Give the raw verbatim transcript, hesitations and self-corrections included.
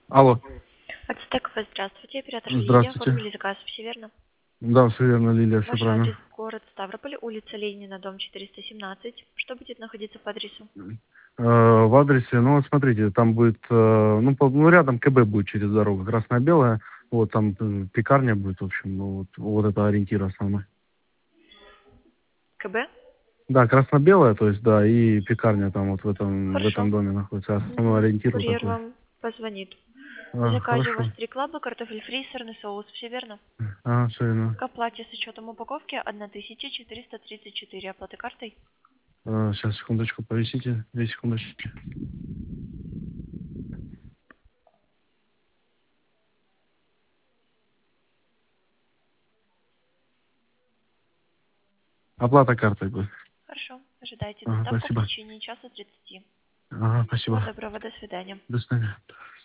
Алло. Ацтек, здравствуйте, оператор Лилия. Здравствуйте. Оформили заказ, все верно? Да, все верно, Лилия, все Ваш адрес правильно. город Ставрополь, улица Ленина, дом четыреста семнадцать. Что будет находиться по адресу? Э, в адресе, ну вот смотрите, там будет, э, ну, по- ну, рядом КБ будет через дорогу, красно-белая, вот там э, пекарня будет, в общем, ну, вот, вот это ориентир основной. КБ? Да, красно-белая, то есть, да, и пекарня там вот в этом, в этом Хорошо. доме находится, основной Мгм. ориентир вот Курьер такой. вам позвонит. В А, заказе у вас хорошо. три клаба, картофель фри, сырный соус, все верно? А, все верно. К оплате с учетом упаковки тысяча четыреста тридцать четыре. Оплата картой? А, сейчас, секундочку, повисите, две секундочки. Оплата картой будет. Хорошо. Ожидайте Ага, доставку в спасибо. течение часа тридцати. Ага, Всего спасибо. доброго, до свидания. До свидания.